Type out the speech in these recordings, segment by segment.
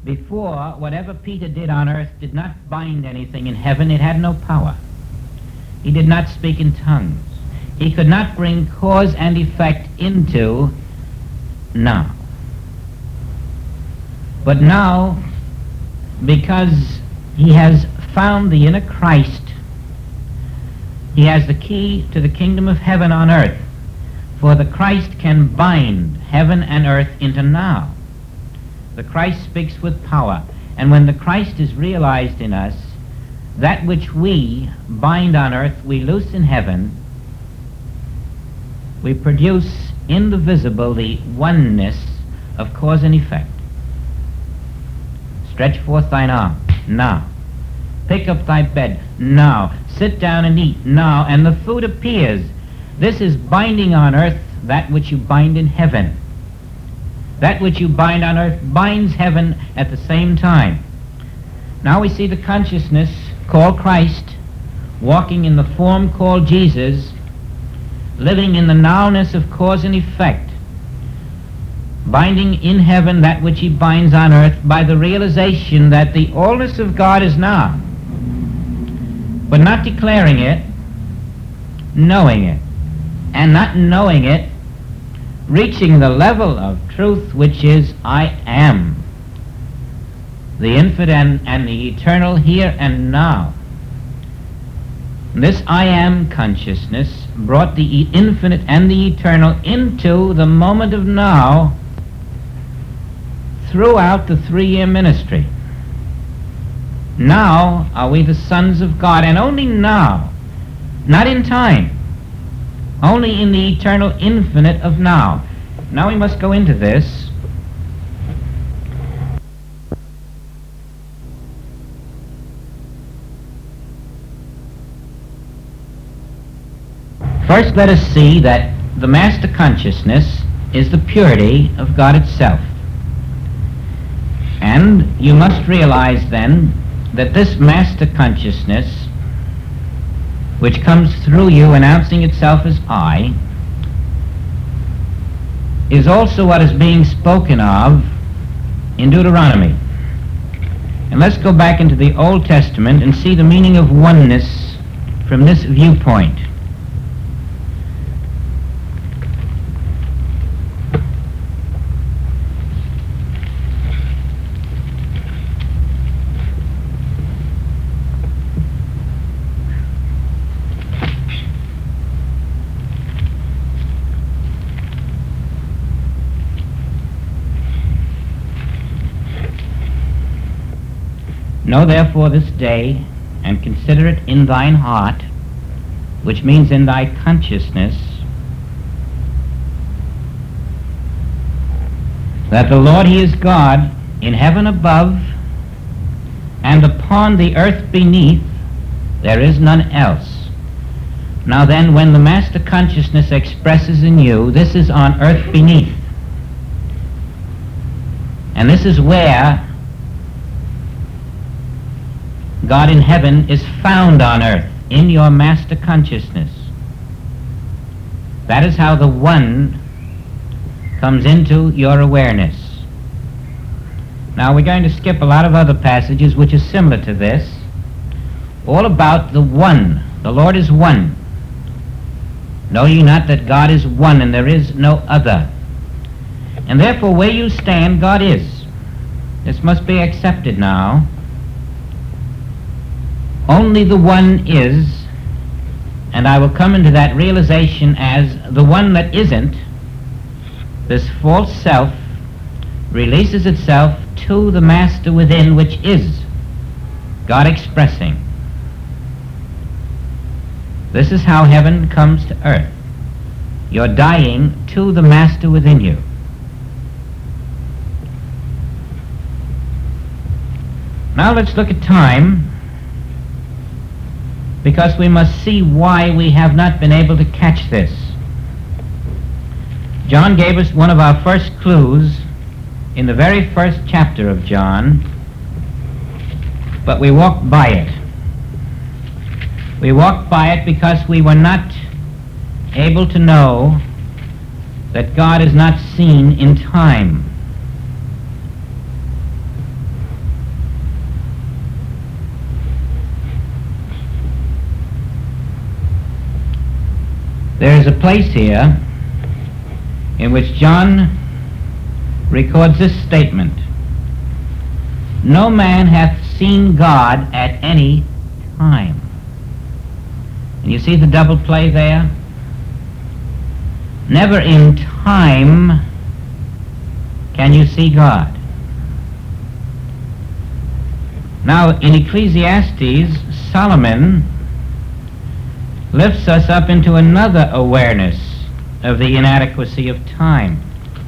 Before, whatever Peter did on earth did not bind anything in heaven. It had no power. He did not speak in tongues. He could not bring cause and effect into now. But now, because he has found the inner Christ, he has the key to the kingdom of heaven on earth. For the Christ can bind heaven and earth into now. The Christ speaks with power. And when the Christ is realized in us, that which we bind on earth, we loose in heaven. We produce in the visible the oneness of cause and effect. Stretch forth thine arm, now. Pick up thy bed, now. Sit down and eat, now. And the food appears. This is binding on earth that which you bind in heaven. That which you bind on earth binds heaven at the same time. Now we see the consciousness called Christ, walking in the form called Jesus, living in the nowness of cause and effect, binding in heaven that which he binds on earth by the realization that the allness of God is now, but not declaring it, knowing it, and not knowing it, reaching the level of truth which is I am, the infinite and the eternal here and now. This I am consciousness brought the infinite and the eternal into the moment of now throughout the 3-year ministry. Now are we the sons of God, and only now, not in time, only in the eternal infinite of now. Now we must go into this. First, let us see that the master consciousness is the purity of God itself. And you must realize then that this master consciousness, which comes through you announcing itself as I, is also what is being spoken of in Deuteronomy. And let's go back into the Old Testament and see the meaning of oneness from this viewpoint. Know therefore this day, and consider it in thine heart, which means in thy consciousness, that the Lord he is God in heaven above, and upon the earth beneath there is none else. Now then, when the master consciousness expresses in you, this is on earth beneath. And this is where God in heaven is found on earth, in your master consciousness. That is how the one comes into your awareness. Now we're going to skip a lot of other passages which are similar to this, all about the one. The Lord is one. Know ye not that God is one and there is no other? And therefore where you stand, God is. This must be accepted now. Only the one is, and I will come into that realization as the one that isn't. This false self releases itself to the master within, which is God expressing. This is how heaven comes to earth. You're dying to the master within you. Now let's look at time, because we must see why we have not been able to catch this. John gave us one of our first clues in the very first chapter of John, but we walked by it. We walked by it because we were not able to know that God is not seen in time. There is a place here in which John records this statement: "No man hath seen God at any time." And you see the double play there? Never in time can you see God. Now, in Ecclesiastes, Solomon lifts us up into another awareness of the inadequacy of time.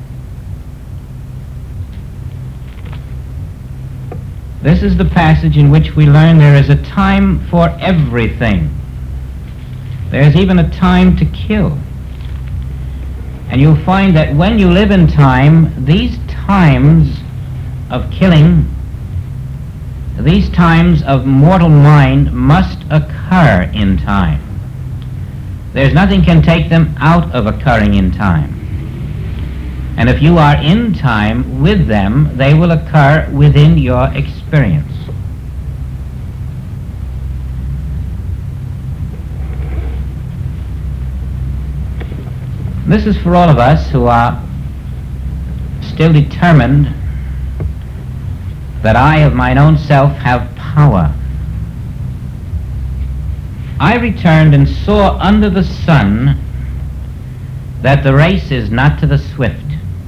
This is the passage in which we learn there is a time for everything. There's even a time to kill. And you'll find that when you live in time, these times of killing, these times of mortal mind must occur in time. There's nothing can take them out of occurring in time. And if you are in time with them, they will occur within your experience. This is for all of us who are still determined that I of mine own self have power. I returned and saw under the sun that the race is not to the swift,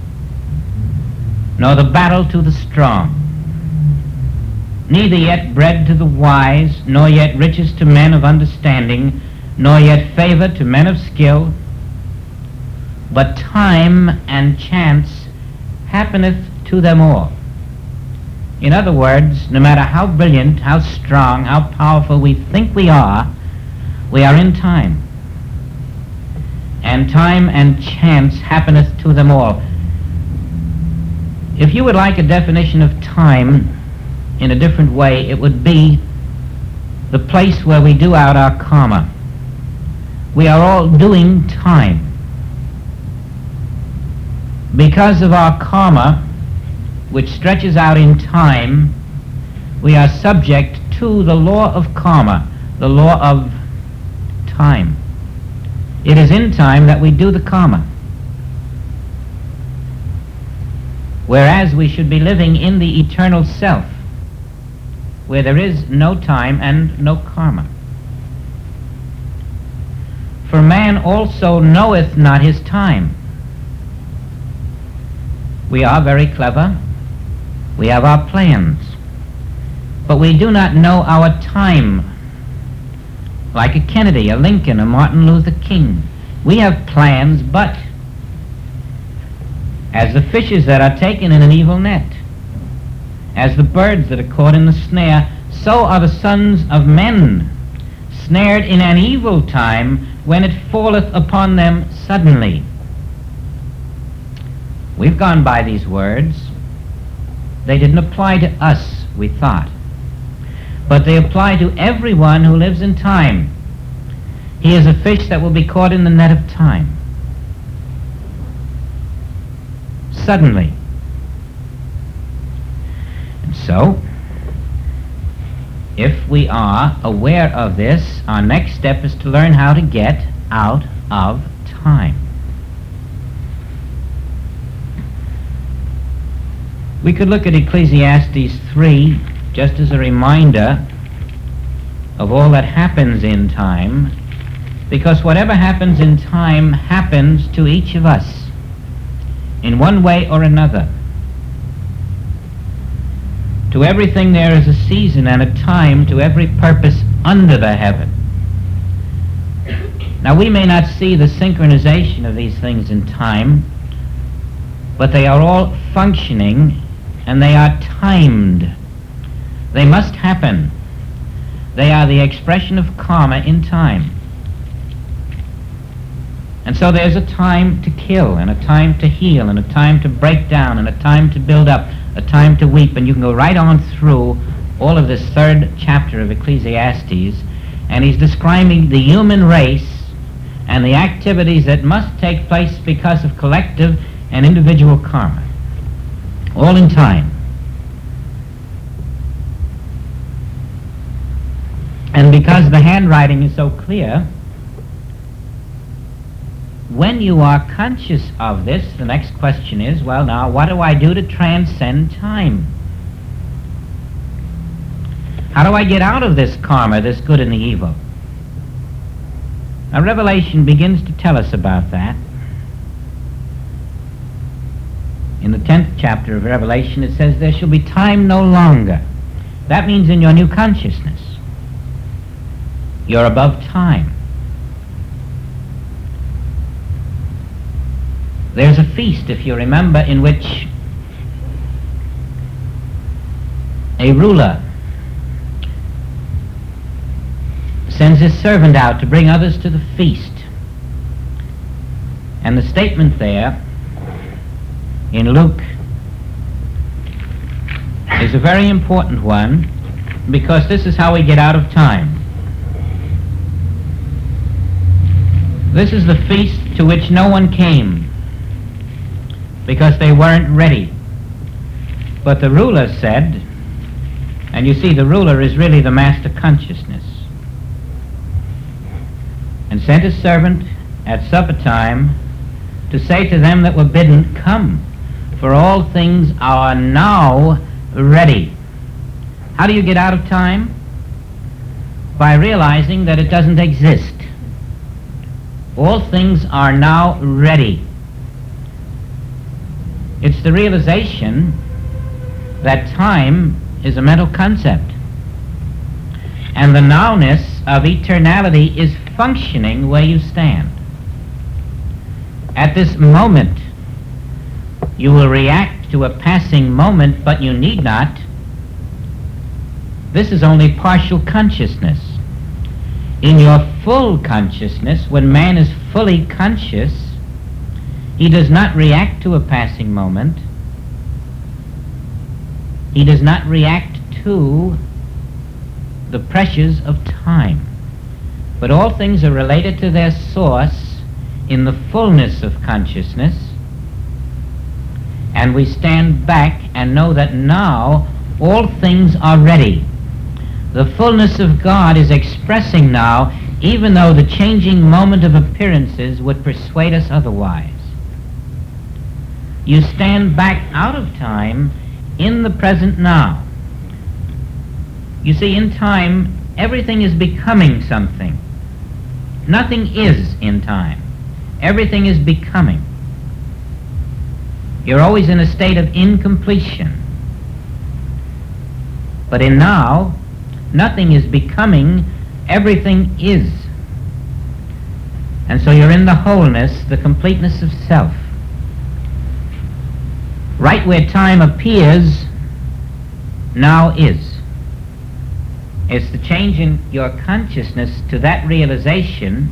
nor the battle to the strong, neither yet bread to the wise, nor yet riches to men of understanding, nor yet favor to men of skill, but time and chance happeneth to them all. In other words, no matter how brilliant, how strong, how powerful we think we are in time. And time and chance happeneth to them all. If you would like a definition of time in a different way, it would be the place where we do out our karma. We are all doing time. Because of our karma, which stretches out in time, we are subject to the law of karma, the law of time. It is in time that we do the karma. Whereas we should be living in the eternal self, where there is no time and no karma. For man also knoweth not his time. We are very clever. We have our plans. But we do not know our time. Like a Kennedy, a Lincoln, a Martin Luther King. We have plans, but as the fishes that are taken in an evil net, as the birds that are caught in the snare, so are the sons of men snared in an evil time when it falleth upon them suddenly. We've gone by these words. They didn't apply to us, we thought. But they apply to everyone who lives in time. He is a fish that will be caught in the net of time. Suddenly. And so, if we are aware of this, our next step is to learn how to get out of time. We could look at Ecclesiastes 3 just as a reminder of all that happens in time, because whatever happens in time happens to each of us in one way or another. To everything there is a season and a time, to every purpose under the heaven. Now we may not see the synchronization of these things in time, but they are all functioning and they are timed. They must happen. They are the expression of karma in time. And so there's a time to kill, and a time to heal, and a time to break down, and a time to build up, a time to weep, and you can go right on through all of this third chapter of Ecclesiastes, and he's describing the human race and the activities that must take place because of collective and individual karma. All in time. And because the handwriting is so clear, when you are conscious of this, the next question is, well, now, what do I do to transcend time? How do I get out of this karma, this good and the evil? Now, Revelation begins to tell us about that. In the 10th chapter of Revelation, it says, there shall be time no longer. That means in your new consciousness, you're above time. There's a feast, if you remember, in which a ruler sends his servant out to bring others to the feast. And the statement there in Luke is a very important one, because this is how we get out of time. This is the feast to which no one came, because they weren't ready. But the ruler said, and you see, the ruler is really the master consciousness, and sent his servant at supper time to say to them that were bidden, come, for all things are now ready. How do you get out of time? By realizing that it doesn't exist. All things are now ready. It's the realization that time is a mental concept, and the nowness of eternality is functioning where you stand. At this moment, you will react to a passing moment, but you need not. This is only partial consciousness. In your full consciousness, when man is fully conscious, he does not react to a passing moment. He does not react to the pressures of time. But all things are related to their source in the fullness of consciousness. And we stand back and know that now all things are ready. The fullness of God is expressing now, even though the changing moment of appearances would persuade us otherwise. You stand back out of time in the present now. You see, in time, everything is becoming something. Nothing is in time. Everything is becoming. You're always in a state of incompletion. But in now, nothing is becoming, everything is. And so you're in the wholeness, the completeness of self. Right where time appears, now is. It's the change in your consciousness to that realization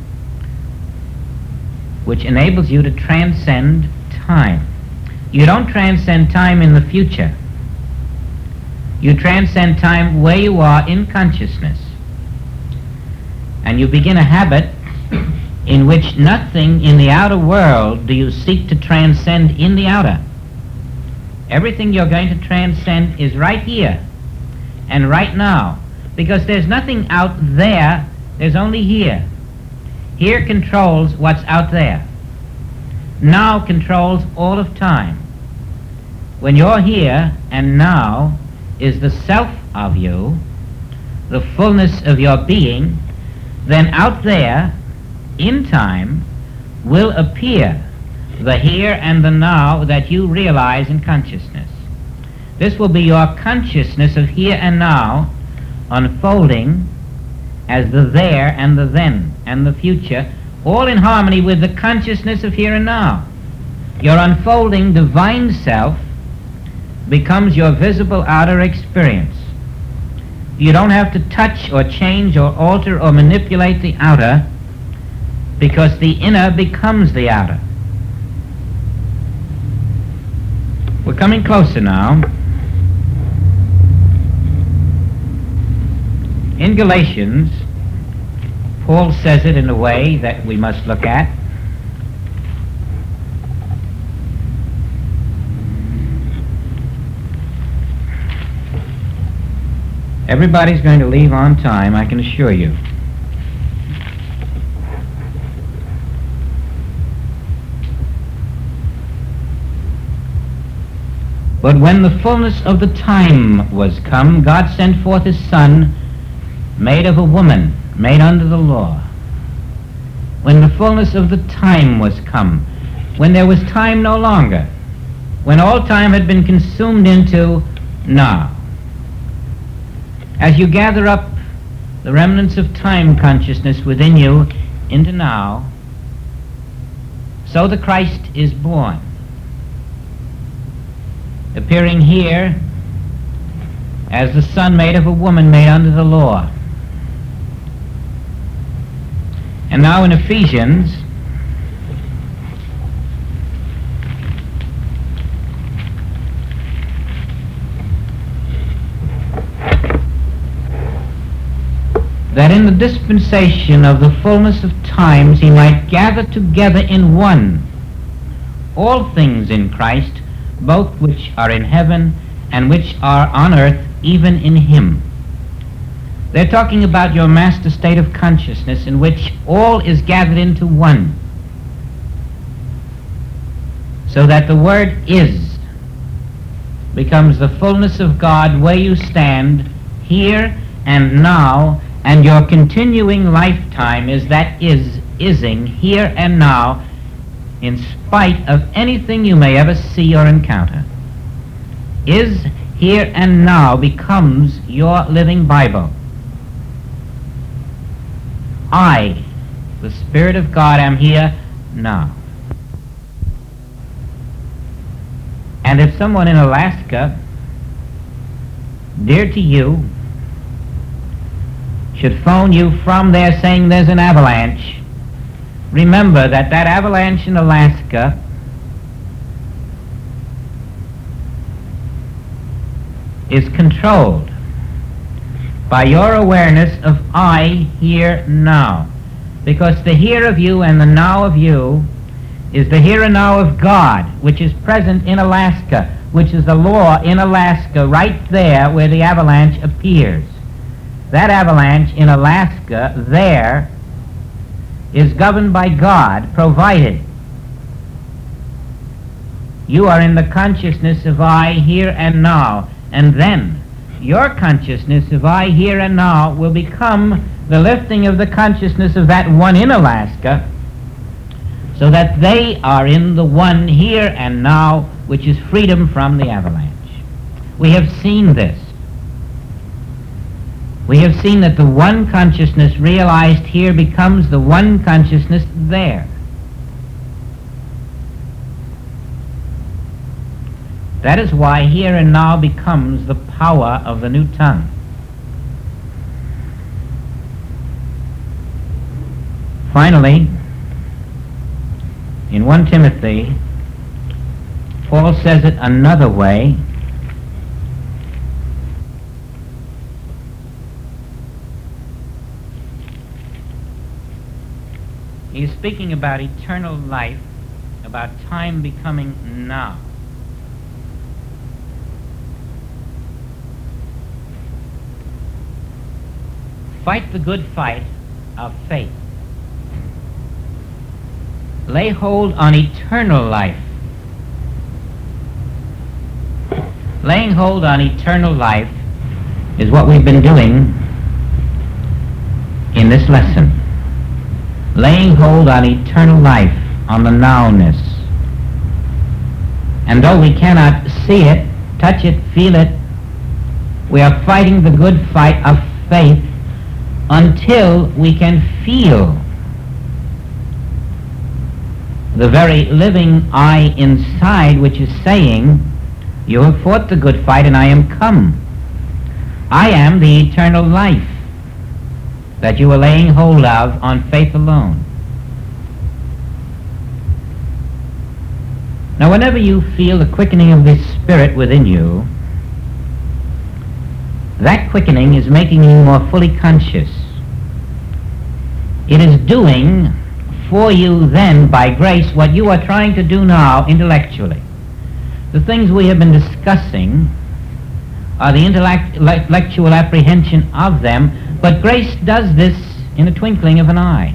which enables you to transcend time. You don't transcend time in the future. You transcend time where you are in consciousness. And you begin a habit in which nothing in the outer world do you seek to transcend in the outer. Everything you're going to transcend is right here and right now, because there's nothing out there, there's only here. Here controls what's out there. Now controls all of time. When you're here and now is the self of you, the fullness of your being, then out there, in time, will appear the here and the now that you realize in consciousness. This will be your consciousness of here and now unfolding as the there and the then and the future, all in harmony with the consciousness of here and now. Your unfolding divine self becomes your visible outer experience. You don't have to touch or change or alter or manipulate the outer, because the inner becomes the outer. We're coming closer now. In Galatians, Paul says it in a way that we must look at. Everybody's going to leave on time, I can assure you. But when the fullness of the time was come, God sent forth his Son, made of a woman, made under the law. When the fullness of the time was come, when there was time no longer, when all time had been consumed into now. As you gather up the remnants of time consciousness within you into now, so the Christ is born, appearing here as the Son made of a woman made under the law. And now in Ephesians, that in the dispensation of the fullness of times he might gather together in one all things in Christ, both which are in heaven and which are on earth, even in him. They're talking about your master state of consciousness in which all is gathered into one, so that the word is becomes the fullness of God where you stand here and now, and your continuing lifetime is that ising here and now, in spite of anything you may ever see or encounter. Is here and now becomes your living Bible. I, the Spirit of God, am here now. And if someone in Alaska, dear to you, should phone you from there saying there's an avalanche, remember that that avalanche in Alaska is controlled by your awareness of I here now. Because the here of you and the now of you is the here and now of God, which is present in Alaska, which is the law in Alaska right there where the avalanche appears. That avalanche in Alaska there is governed by God, provided you are in the consciousness of I here and now, and then your consciousness of I here and now will become the lifting of the consciousness of that one in Alaska, so that they are in the one here and now, which is freedom from the avalanche. We have seen this. We have seen that the one consciousness realized here becomes the one consciousness there. That is why here and now becomes the power of the new tongue. Finally, in 1 Timothy, Paul says it another way. He's speaking about eternal life, about time becoming now. Fight the good fight of faith. Lay hold on eternal life. Laying hold on eternal life is what we've been doing in this lesson. Laying hold on eternal life, on the nowness. And though we cannot see it, touch it, feel it, we are fighting the good fight of faith until we can feel the very living I inside, which is saying, you have fought the good fight and I am come. I am the eternal life that you are laying hold of on faith alone. Now, whenever you feel the quickening of this Spirit within you, that quickening is making you more fully conscious. It is doing for you then, by grace, what you are trying to do now intellectually. The things we have been discussing are the intellectual apprehension of them, but grace does this in a twinkling of an eye.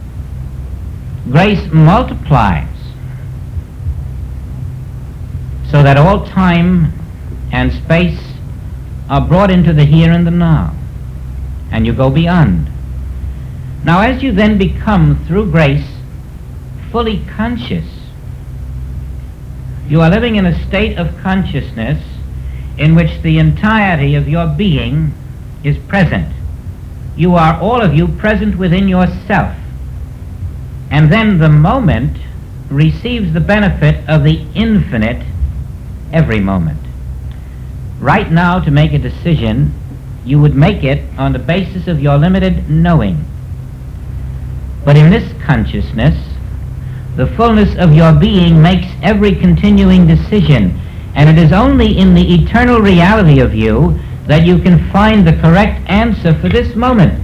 Grace multiplies so that all time and space are brought into the here and the now, and you go beyond. Now, as you then become, through grace, fully conscious, you are living in a state of consciousness in which the entirety of your being is present. You are, all of you, present within yourself. And then the moment receives the benefit of the infinite every moment. Right now, to make a decision, you would make it on the basis of your limited knowing. But in this consciousness, the fullness of your being makes every continuing decision, and it is only in the eternal reality of you that you can find the correct answer for this moment.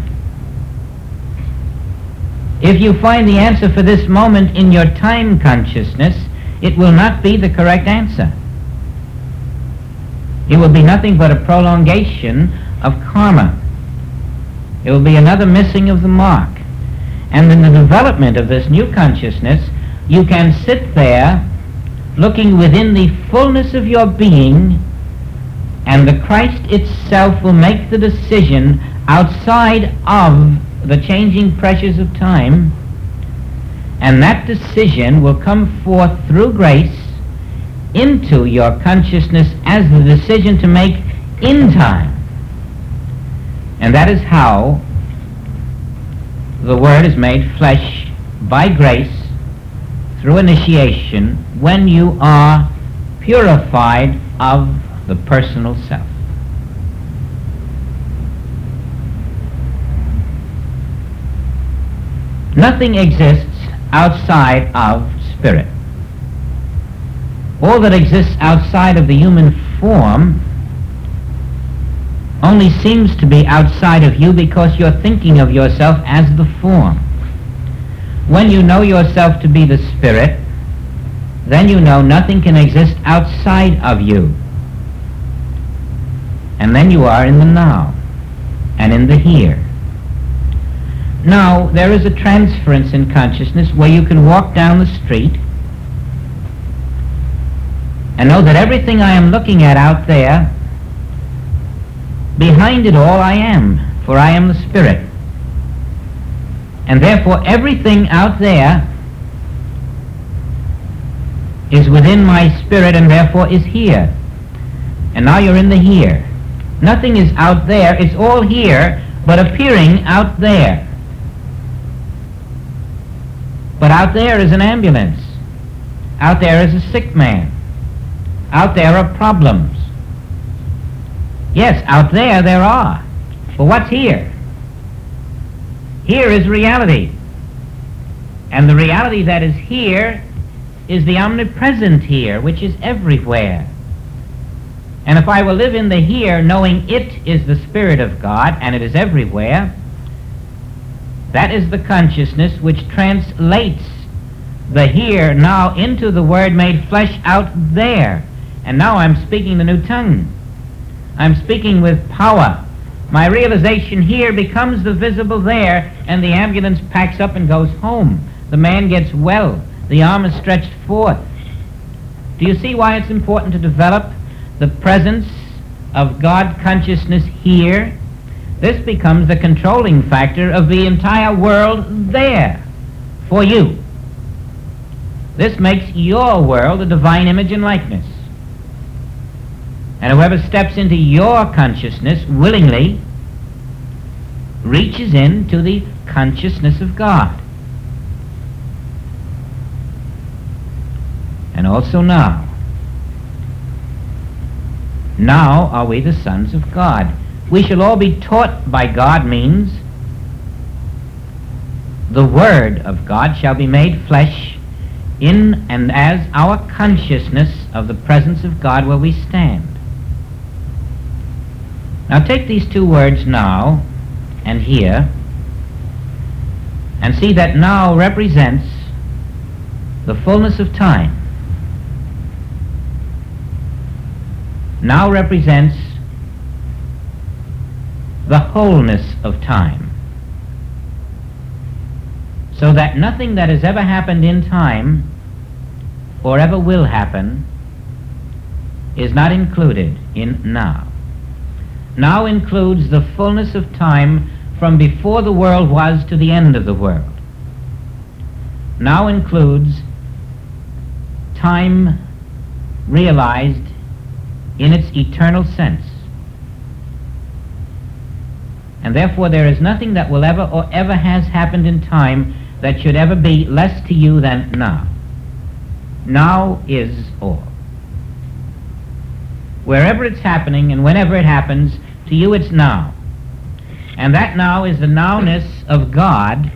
If you find the answer for this moment in your time consciousness, it will not be the correct answer. It will be nothing but a prolongation of karma. It will be another missing of the mark. And in the development of this new consciousness, you can sit there looking within the fullness of your being, and the Christ itself will make the decision outside of the changing pressures of time, and that decision will come forth through grace into your consciousness as the decision to make in time. And that is how the Word is made flesh by grace through initiation when you are purified of the personal self. Nothing exists outside of spirit. All that exists outside of the human form only seems to be outside of you because you're thinking of yourself as the form. When you know yourself to be the spirit, then you know nothing can exist outside of you. And then you are in the now and in the here. Now, there is a transference in consciousness where you can walk down the street and know that everything I am looking at out there, behind it all I am, for I am the Spirit. And therefore everything out there is within my spirit and therefore is here. And now you're in the here. Nothing is out there, it's all here, but appearing out there. But out there is an ambulance. Out there is a sick man. Out there are problems. Yes, out there are. But what's here? Here is reality. And the reality that is here is the omnipresent here, which is everywhere. And if I will live in the here, knowing it is the Spirit of God, and it is everywhere, that is the consciousness which translates the here now into the Word made flesh out there. And now I'm speaking the new tongue. I'm speaking with power. My realization here becomes the visible there, and the ambulance packs up and goes home. The man gets well. The arm is stretched forth. Do you see why it's important to develop the presence of God consciousness here? This becomes the controlling factor of the entire world there for you. This makes your world a divine image and likeness. And whoever steps into your consciousness willingly reaches into the consciousness of God. And also now are we the sons of God. We shall all be taught by God means the Word of God shall be made flesh in and as our consciousness of the presence of God where we stand. Now take these two words, now and here, and see that now represents the fullness of time. Now represents the wholeness of time. So that nothing that has ever happened in time or ever will happen is not included in now. Now includes the fullness of time from before the world was to the end of the world. Now includes time realized in its eternal sense. And therefore there is nothing that will ever or ever has happened in time that should ever be less to you than now. Now is all. Wherever it's happening and whenever it happens, to you it's now. And that now is the nowness of God.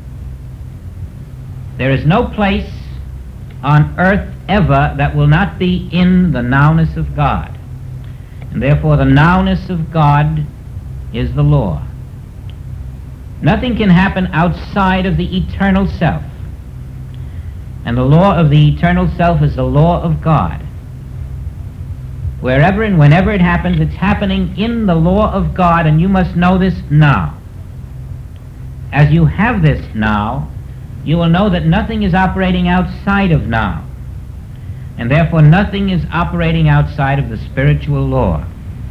There is no place on earth ever that will not be in the nowness of God. And therefore the nowness of God is the law. Nothing can happen outside of the eternal self. And the law of the eternal self is the law of God. Wherever and whenever it happens, it's happening in the law of God, and you must know this now. As you have this now, you will know that nothing is operating outside of now. And therefore nothing is operating outside of the spiritual law.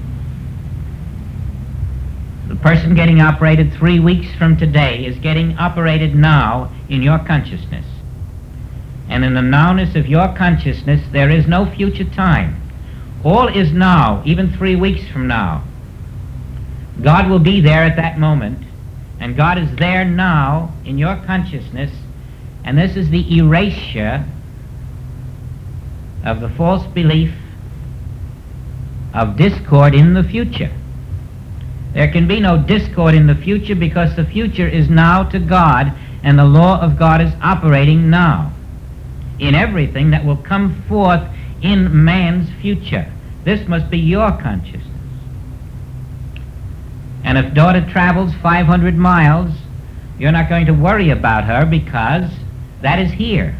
The person getting operated 3 weeks from today is getting operated now in your consciousness. And in the nowness of your consciousness, there is no future time. All is now, even 3 weeks from now. God will be there at that moment, and God is there now in your consciousness, and this is the erasure of the false belief of discord in the future. There can be no discord in the future because the future is now to God, and the law of God is operating now in everything that will come forth in man's future. This must be your consciousness. And if daughter travels 500 miles, you're not going to worry about her because that is here.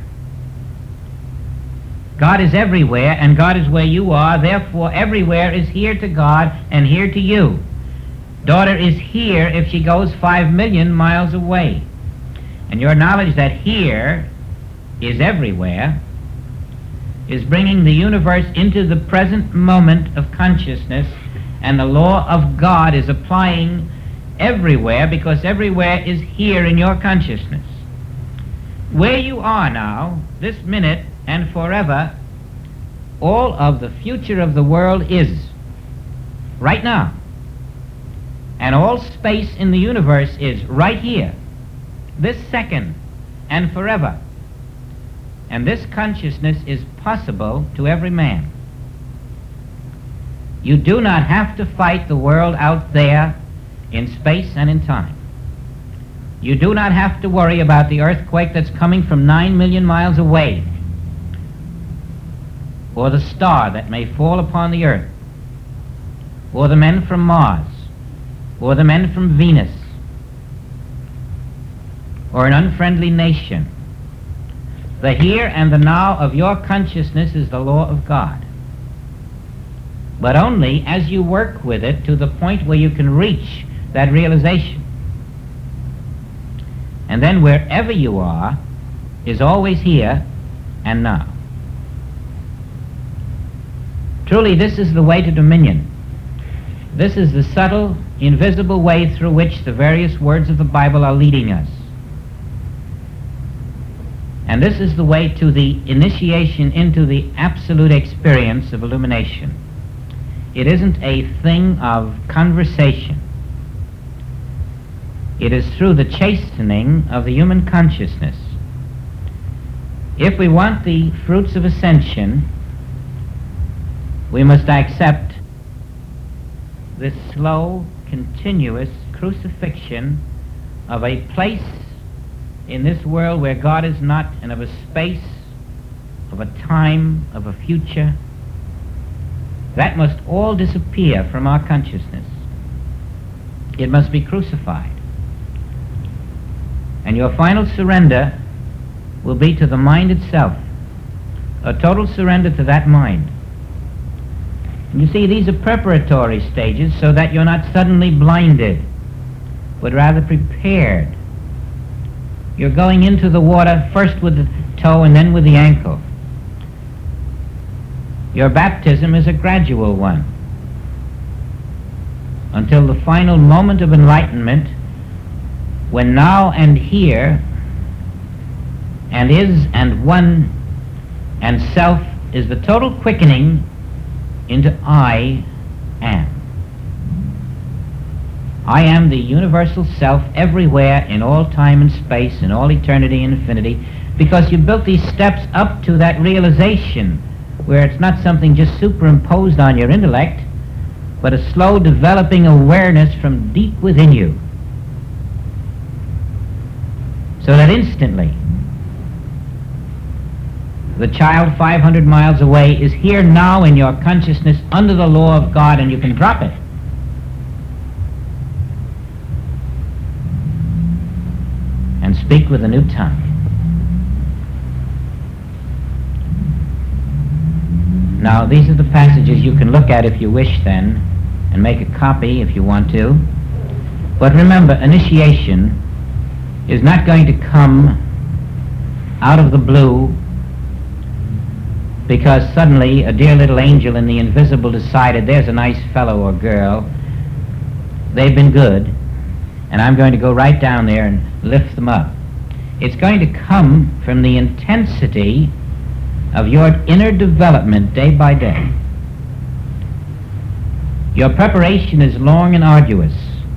God is everywhere, and God is where you are. Therefore, everywhere is here to God and here to you. Daughter is here if she goes 5 million miles away. And your knowledge that here is everywhere is bringing the universe into the present moment of consciousness, and the law of God is applying everywhere because everywhere is here in your consciousness. Where you are now, this minute and forever, all of the future of the world is right now. And all space in the universe is right here, this second and forever. And this consciousness is possible to every man. You do not have to fight the world out there in space and in time. You do not have to worry about the earthquake that's coming from 9 million miles away, or the star that may fall upon the earth, or the men from Mars, or the men from Venus, or an unfriendly nation. The here and the now of your consciousness is the law of God. But only as you work with it to the point where you can reach that realization. And then wherever you are is always here and now. Truly, this is the way to dominion. This is the subtle, invisible way through which the various words of the Bible are leading us. And this is the way to the initiation into the absolute experience of illumination. It isn't a thing of conversation. It is through the chastening of the human consciousness. If we want the fruits of ascension, we must accept this slow, continuous crucifixion of a place in this world where God is not, and of a space, of a time, of a future. That must all disappear from our consciousness. It must be crucified. And your final surrender will be to the mind itself, a total surrender to that mind. And you see, these are preparatory stages so that you're not suddenly blinded, but rather prepared. You're going into the water first with the toe and then with the ankle. Your baptism is a gradual one until the final moment of enlightenment, when now and here and is and one and self is the total quickening into I am. I am the universal self everywhere in all time and space, in all eternity and infinity, because you built these steps up to that realization where it's not something just superimposed on your intellect, but a slow developing awareness from deep within you. So that instantly, the child 500 miles away is here now in your consciousness under the law of God, and you can drop it. And speak with a new tongue. Now, these are the passages you can look at if you wish then, and make a copy if you want to. But remember, initiation is not going to come out of the blue because suddenly a dear little angel in the invisible decided there's a nice fellow or girl, they've been good, and I'm going to go right down there and lift them up. It's going to come from the intensity of your inner development day by day. Your preparation is long and arduous.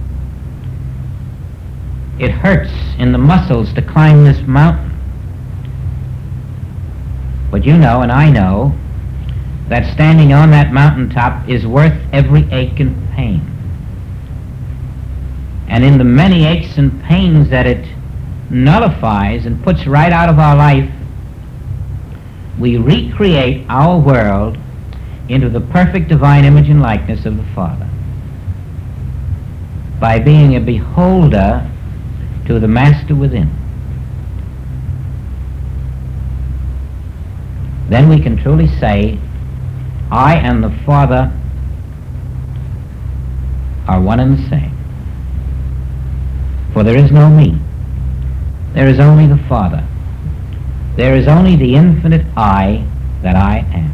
It hurts in the muscles to climb this mountain. But you know, and I know, that standing on that mountaintop is worth every ache and pain. And in the many aches and pains that it nullifies and puts right out of our life, we recreate our world into the perfect divine image and likeness of the Father by being a beholder to the Master within. Then we can truly say, I and the Father are one and the same. For there is no me. There is only the Father. There is only the infinite I that I am.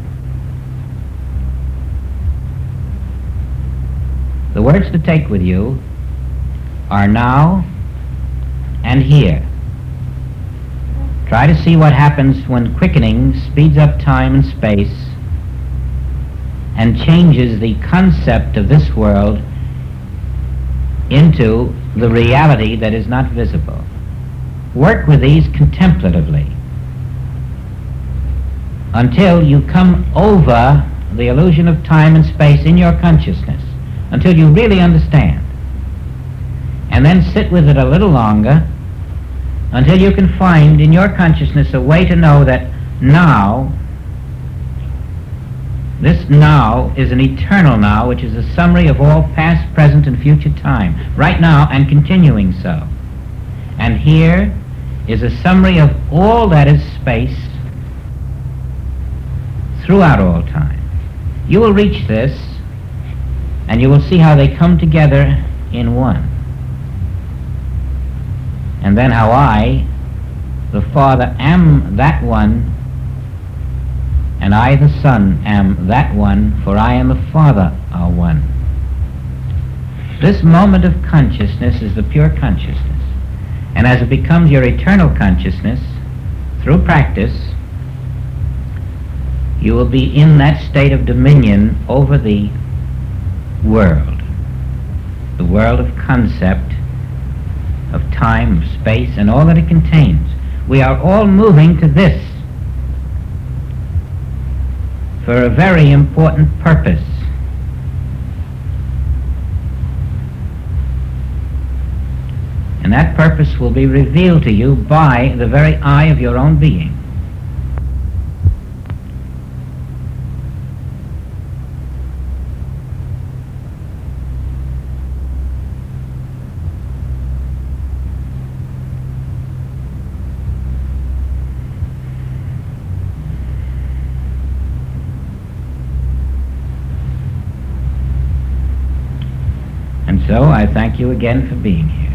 The words to take with you are now and here. Try to see what happens when quickening speeds up time and space and changes the concept of this world into the reality that is not visible. Work with these contemplatively until you come over the illusion of time and space in your consciousness, until you really understand. And then sit with it a little longer until you can find in your consciousness a way to know that now, this now is an eternal now, which is a summary of all past, present, and future time, right now and continuing so. And here is a summary of all that is space throughout all time. You will reach this, and you will see how they come together in one. And then how I, the Father, am that one, and I, the Son, am that one, for I and the Father are one. This moment of consciousness is the pure consciousness. And as it becomes your eternal consciousness, through practice, you will be in that state of dominion over the world of concept, of time, of space, and all that it contains. We are all moving to this for a very important purpose. And that purpose will be revealed to you by the very eye of your own being. And so I thank you again for being here.